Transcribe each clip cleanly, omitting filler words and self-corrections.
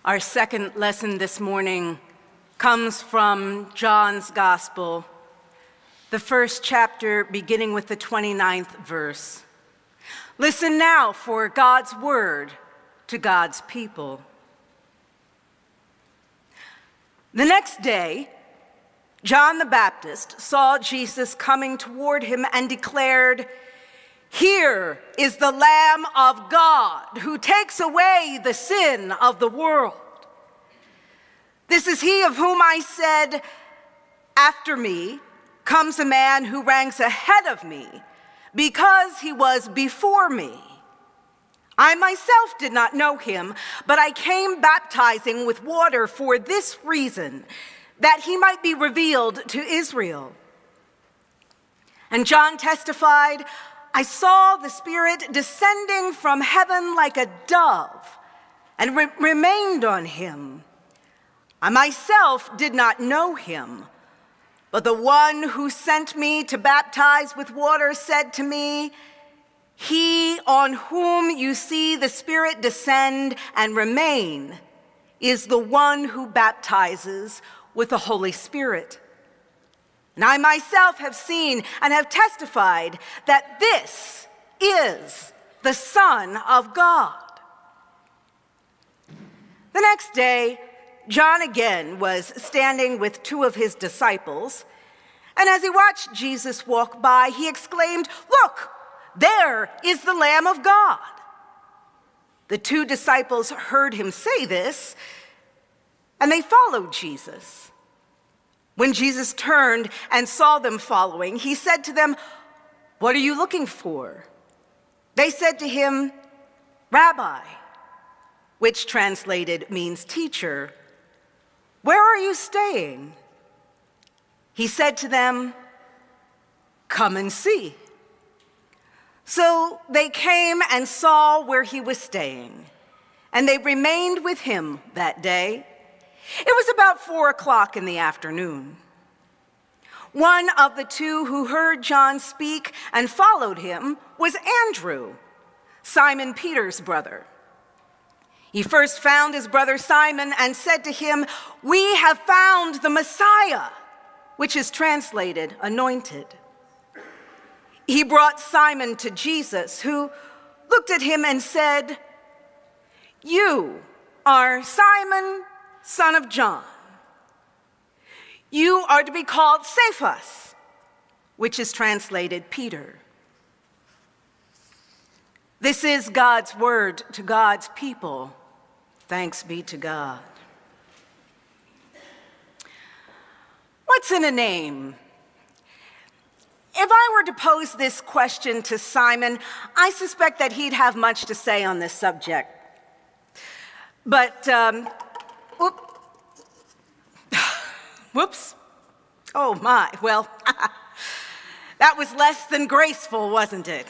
Our second lesson this morning comes from John's Gospel, the first chapter beginning with the 29th verse. Listen now for God's word to God's people. The next day, John the Baptist saw Jesus coming toward him and declared, "Here is the Lamb of God who takes away the sin of the world. This is he of whom I said, 'After me comes a man who ranks ahead of me because he was before me.' I myself did not know him, but I came baptizing with water for this reason, that he might be revealed to Israel." And John testified, "I saw the Spirit descending from heaven like a dove and remained on him. I myself did not know him, but the one who sent me to baptize with water said to me, 'He on whom you see the Spirit descend and remain is the one who baptizes with the Holy Spirit.' And I myself have seen and have testified that this is the Son of God." The next day, John again was standing with two of his disciples, and as he watched Jesus walk by, he exclaimed, "Look, there is the Lamb of God." The two disciples heard him say this, and they followed Jesus. When Jesus turned and saw them following, he said to them, "What are you looking for?" They said to him, "Rabbi," which translated means teacher, "where are you staying?" He said to them, "Come and see." So they came and saw where he was staying, and they remained with him that day. It was about 4:00 in the afternoon. One of the two who heard John speak and followed him was Andrew, Simon Peter's brother. He first found his brother Simon and said to him, "We have found the Messiah," which is translated anointed. He brought Simon to Jesus, who looked at him and said, "You are Simon, son of John. You are to be called Cephas," which is translated Peter. This is God's word to God's people. Thanks be to God. What's in a name? If I were to pose this question to Simon, I suspect that he'd have much to say on this subject. But, whoops. Oh my, well, that was less than graceful, wasn't it?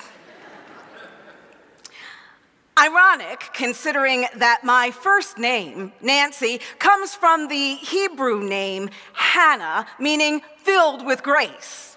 Ironic, considering that my first name, Nancy, comes from the Hebrew name Hannah, meaning filled with grace.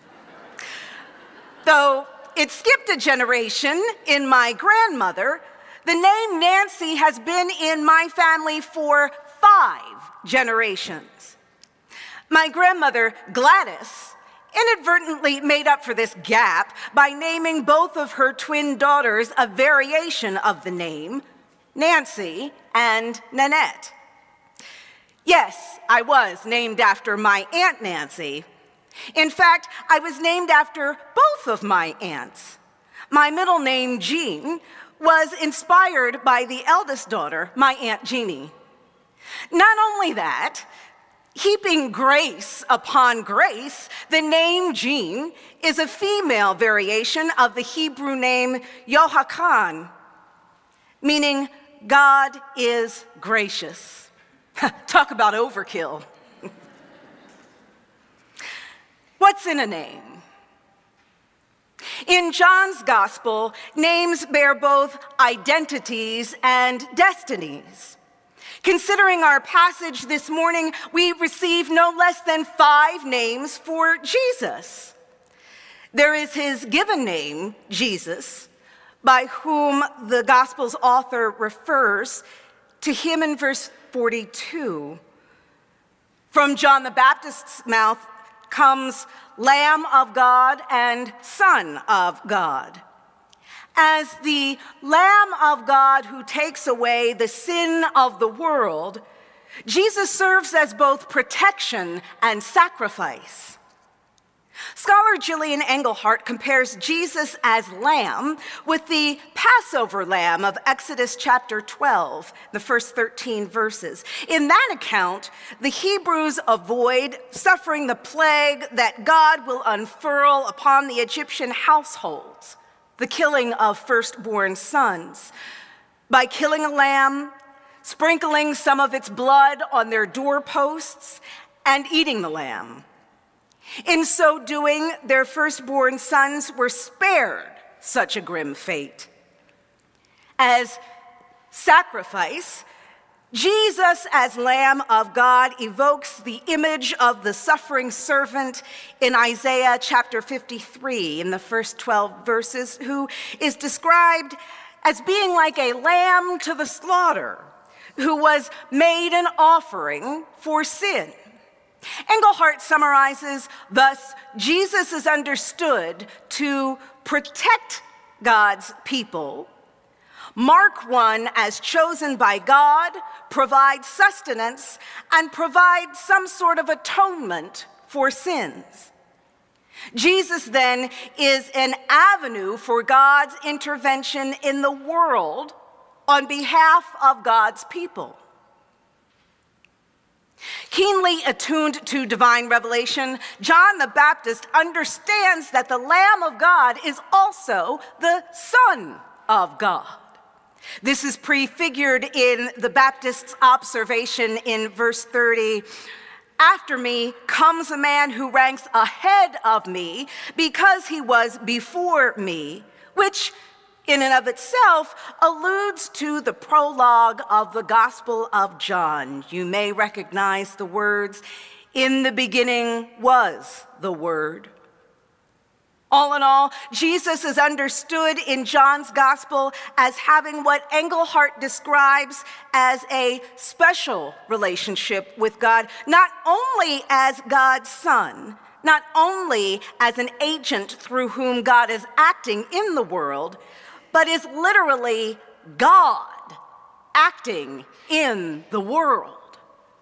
Though it skipped a generation in my grandmother, the name Nancy has been in my family for 5 generations. My grandmother, Gladys, inadvertently made up for this gap by naming both of her twin daughters a variation of the name, Nancy and Nanette. Yes, I was named after my Aunt Nancy. In fact, I was named after both of my aunts. My middle name, Jean, was inspired by the eldest daughter, my Aunt Jeannie. Not only that, heaping grace upon grace, the name Jean is a female variation of the Hebrew name Yohakan, meaning God is gracious. Talk about overkill. What's in a name? In John's Gospel, names bear both identities and destinies. Considering our passage this morning, we receive no less than 5 names for Jesus. There is his given name, Jesus, by whom the Gospel's author refers to him in verse 42. From John the Baptist's mouth comes Lamb of God and Son of God. As the Lamb of God who takes away the sin of the world, Jesus serves as both protection and sacrifice. Scholar Gillian Engelhardt compares Jesus as lamb with the Passover lamb of Exodus chapter 12, the first 13 verses. In that account, the Hebrews avoid suffering the plague that God will unfurl upon the Egyptian households, the killing of firstborn sons, by killing a lamb, sprinkling some of its blood on their doorposts, and eating the lamb. In so doing, their firstborn sons were spared such a grim fate. As sacrifice, Jesus as Lamb of God evokes the image of the suffering servant in Isaiah chapter 53 in the first 12 verses, who is described as being like a lamb to the slaughter, who was made an offering for sin. Engelhardt summarizes, thus, Jesus is understood to protect God's people, mark one as chosen by God, provide sustenance, and provide some sort of atonement for sins. Jesus, then, is an avenue for God's intervention in the world on behalf of God's people. Keenly attuned to divine revelation, John the Baptist understands that the Lamb of God is also the Son of God. This is prefigured in the Baptist's observation in verse 30. After me comes a man who ranks ahead of me because he was before me, which in and of itself alludes to the prologue of the Gospel of John. You may recognize the words, "In the beginning was the Word." All in all, Jesus is understood in John's Gospel as having what Engelhardt describes as a special relationship with God, not only as God's Son, not only as an agent through whom God is acting in the world, but is literally God acting in the world.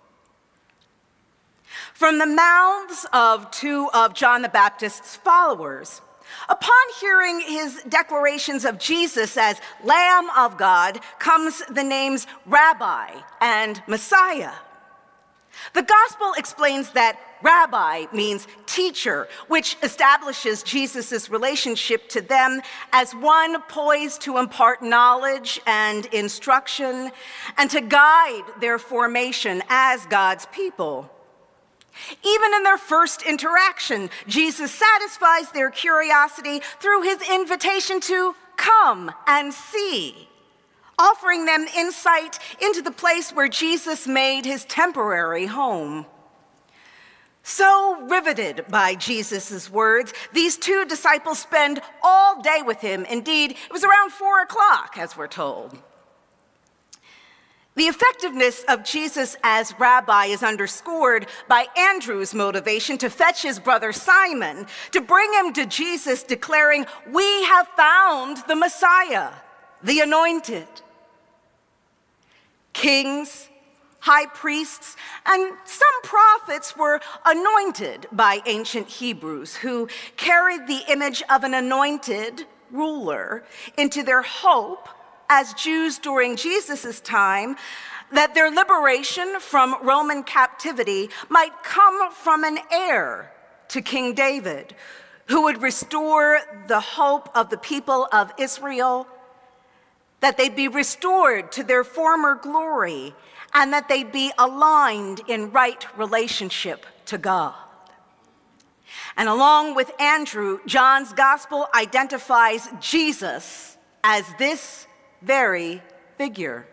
From the mouths of two of John the Baptist's followers, upon hearing his declarations of Jesus as Lamb of God, comes the names Rabbi and Messiah. The gospel explains that Rabbi means teacher, which establishes Jesus' relationship to them as one poised to impart knowledge and instruction and to guide their formation as God's people. Even in their first interaction, Jesus satisfies their curiosity through his invitation to come and see, offering them insight into the place where Jesus made his temporary home. So riveted by Jesus' words, these two disciples spend all day with him. Indeed, it was around 4 o'clock, as we're told. The effectiveness of Jesus as rabbi is underscored by Andrew's motivation to fetch his brother Simon, to bring him to Jesus, declaring, "We have found the Messiah, the anointed." Kings, high priests, and some prophets were anointed by ancient Hebrews who carried the image of an anointed ruler into their hope as Jews during Jesus' time that their liberation from Roman captivity might come from an heir to King David, who would restore the hope of the people of Israel, that they'd be restored to their former glory, and that they'd be aligned in right relationship to God. And along with Andrew, John's gospel identifies Jesus as this very figure.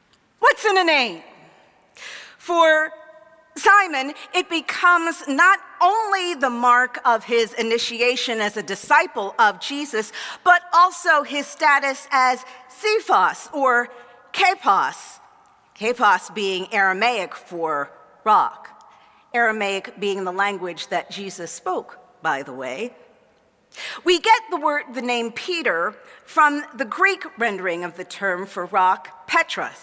What's in a name? For Simon, it becomes not only the mark of his initiation as a disciple of Jesus, but also his status as Cephas or Kephas. Kephas being Aramaic for rock. Aramaic being the language that Jesus spoke, by the way. We get the name Peter from the Greek rendering of the term for rock, Petros.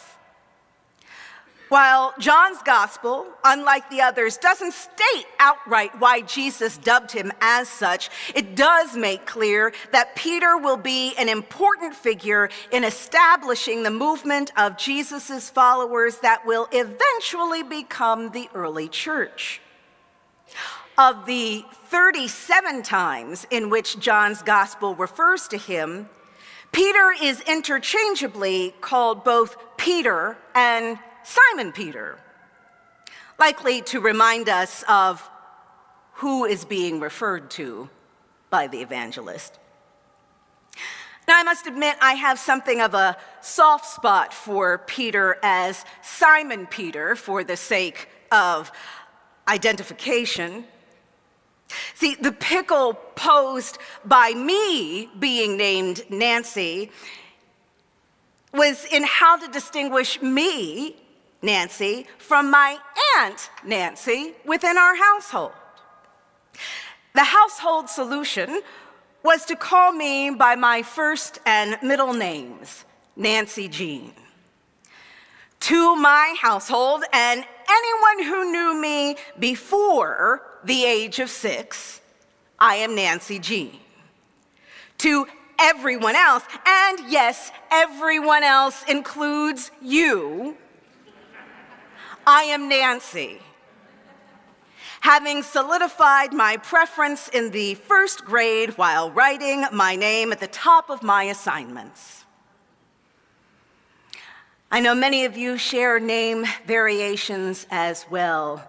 While John's gospel, unlike the others, doesn't state outright why Jesus dubbed him as such, it does make clear that Peter will be an important figure in establishing the movement of Jesus' followers that will eventually become the early church. Of the 37 times in which John's gospel refers to him, Peter is interchangeably called both Peter and Simon Peter, likely to remind us of who is being referred to by the evangelist. Now, I must admit, I have something of a soft spot for Peter as Simon Peter for the sake of identification. See, the pickle posed by me being named Nancy was in how to distinguish me, Nancy, from my Aunt Nancy within our household. The household solution was to call me by my first and middle names, Nancy Jean. To my household and anyone who knew me before the age of 6, I am Nancy Jean. To everyone else, and yes, everyone else includes you, I am Nancy. Having solidified my preference in the first grade while writing my name at the top of my assignments. I know many of you share name variations as well.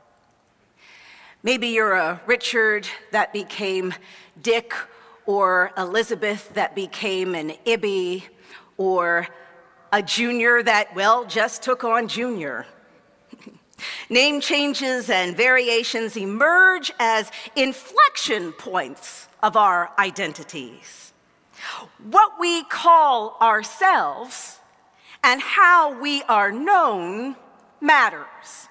Maybe you're a Richard that became Dick, or Elizabeth that became an Ibby, or a Junior that, well, just took on Junior. Name changes and variations emerge as inflection points of our identities. What we call ourselves and how we are known matters.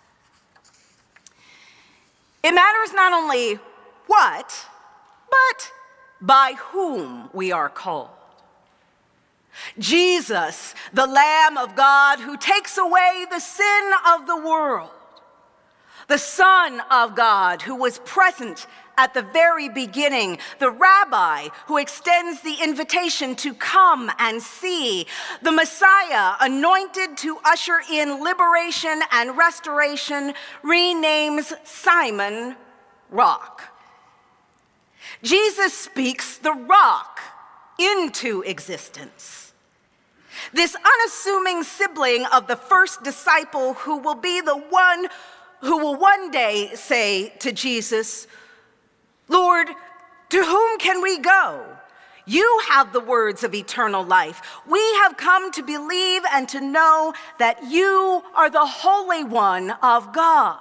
It matters not only what, but by whom we are called. Jesus, the Lamb of God who takes away the sin of the world. The Son of God who was present at the very beginning. The Rabbi who extends the invitation to come and see. The Messiah anointed to usher in liberation and restoration, renames Simon Rock. Jesus speaks the rock into existence. This unassuming sibling of the first disciple who will be the one who will one day say to Jesus, "Lord, to whom can we go? You have the words of eternal life. We have come to believe and to know that you are the Holy One of God."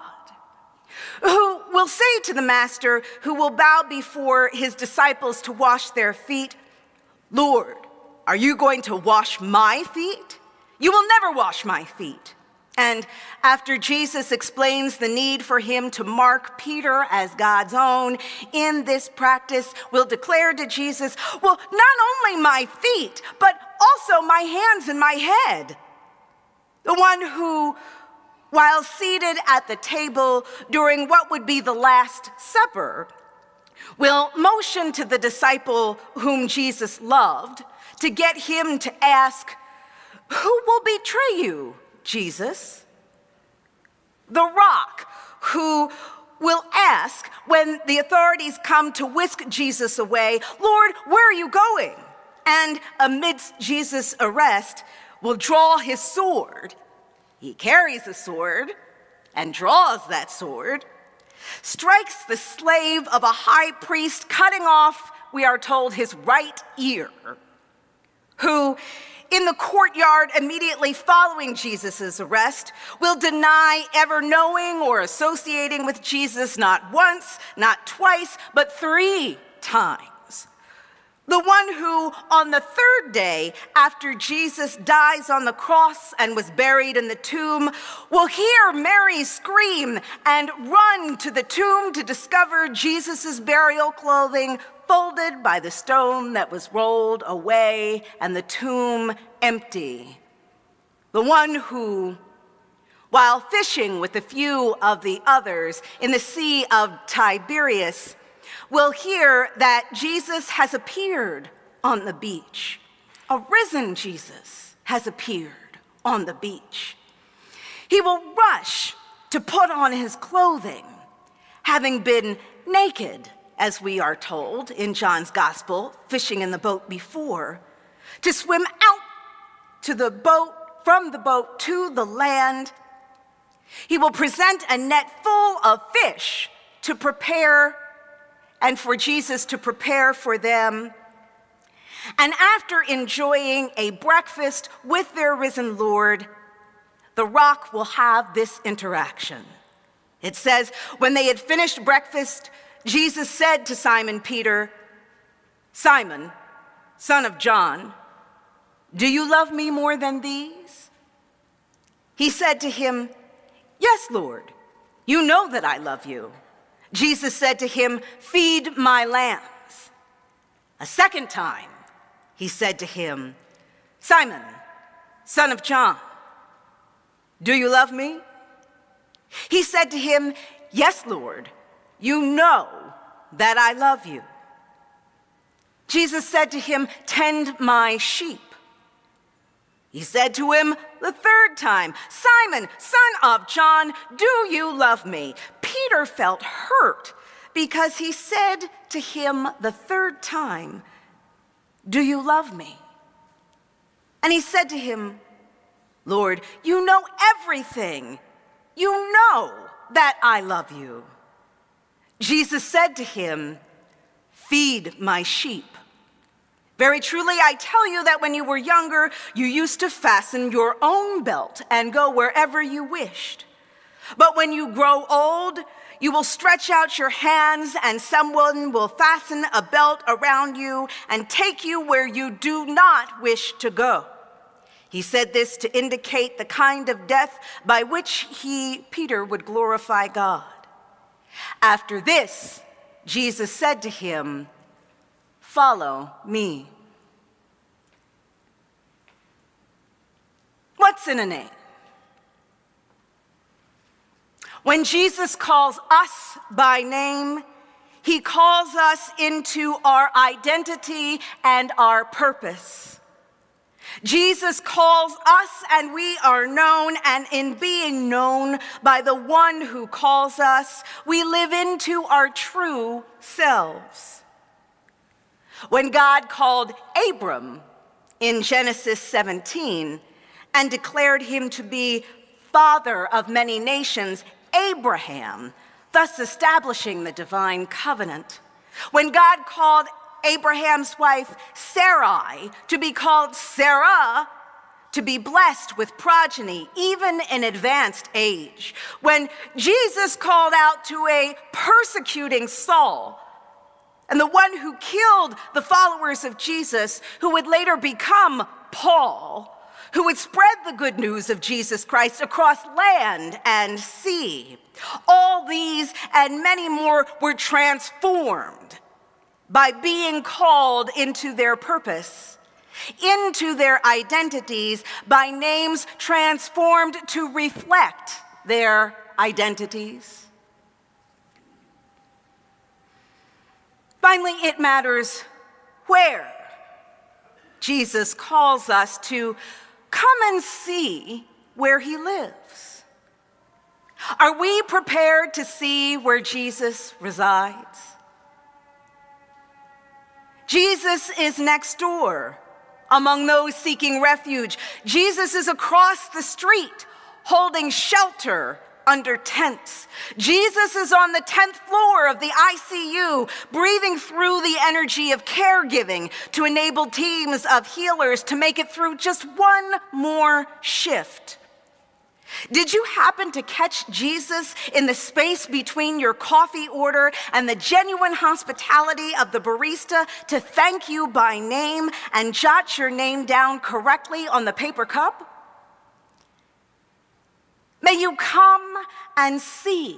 Who will say to the Master, who will bow before his disciples to wash their feet, "Lord, are you going to wash my feet? You will never wash my feet." And after Jesus explains the need for him to mark Peter as God's own in this practice, will declare to Jesus, "Well, not only my feet, but also my hands and my head." The one who, while seated at the table during what would be the Last Supper, will motion to the disciple whom Jesus loved to get him to ask, "Who will betray you, Jesus?" The rock who will ask when the authorities come to whisk Jesus away, "Lord, where are you going?" And amidst Jesus' arrest will draw his sword. He carries a sword and draws that sword, strikes the slave of a high priest, cutting off, we are told, his right ear. who, in the courtyard immediately following Jesus' arrest, will deny ever knowing or associating with Jesus not once, not twice, but 3 times. The one who, on the 3rd day after Jesus dies on the cross and was buried in the tomb, will hear Mary scream and run to the tomb to discover Jesus' burial clothing folded by the stone that was rolled away and the tomb empty. The one who, while fishing with a few of the others in the Sea of Tiberias, will hear that Jesus has appeared on the beach. A risen Jesus has appeared on the beach. He will rush to put on his clothing, having been naked, as we are told in John's Gospel, fishing in the boat before, to swim out to the boat, from the boat to the land. He will present a net full of fish to prepare and for Jesus to prepare for them. And after enjoying a breakfast with their risen Lord, the rock will have this interaction. It says, when they had finished breakfast, Jesus said to Simon Peter, "Simon, son of John, do you love me more than these?" He said to him, "Yes, Lord, you know that I love you." Jesus said to him, "Feed my lambs." A second time, he said to him, "Simon, son of John, do you love me?" He said to him, "Yes, Lord, you know that I love you." Jesus said to him, "Tend my sheep." He said to him the 3rd time, "Simon, son of John, do you love me?" Peter felt hurt because he said to him the 3rd time, "Do you love me?" And he said to him, "Lord, you know everything. You know that I love you." Jesus said to him, "Feed my sheep. Very truly, I tell you that when you were younger, you used to fasten your own belt and go wherever you wished. But when you grow old, you will stretch out your hands and someone will fasten a belt around you and take you where you do not wish to go." He said this to indicate the kind of death by which Peter, would glorify God. After this, Jesus said to him, "Follow me." What's in a name? When Jesus calls us by name, he calls us into our identity and our purpose. Jesus calls us and we are known, and in being known by the one who calls us, we live into our true selves. When God called Abram in Genesis 17 and declared him to be father of many nations, Abraham, thus establishing the divine covenant. When God called Abraham's wife Sarai to be called Sarah, to be blessed with progeny, even in advanced age. When Jesus called out to a persecuting Saul, and the one who killed the followers of Jesus, who would later become Paul, who would spread the good news of Jesus Christ across land and sea. All these and many more were transformed by being called into their purpose, into their identities, by names transformed to reflect their identities. Finally, it matters where Jesus calls us to come and see where he lives. Are we prepared to see where Jesus resides? Jesus is next door among those seeking refuge. Jesus is across the street holding shelter under tents. Jesus is on the 10th floor of the ICU, breathing through the energy of caregiving to enable teams of healers to make it through just one more shift. Did you happen to catch Jesus in the space between your coffee order and the genuine hospitality of the barista to thank you by name and jot your name down correctly on the paper cup? May you come and see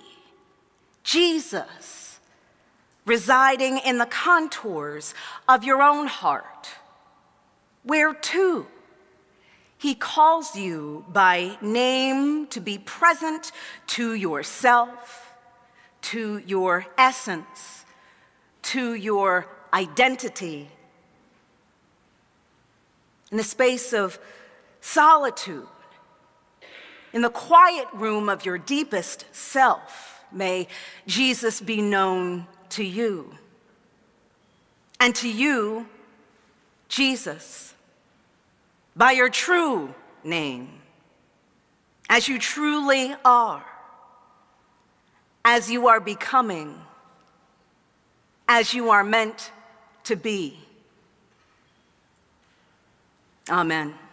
Jesus residing in the contours of your own heart, where too He calls you by name to be present to yourself, to your essence, to your identity. In the space of solitude, in the quiet room of your deepest self, may Jesus be known to you. And to you, Jesus, by your true name, as you truly are, as you are becoming, as you are meant to be. Amen.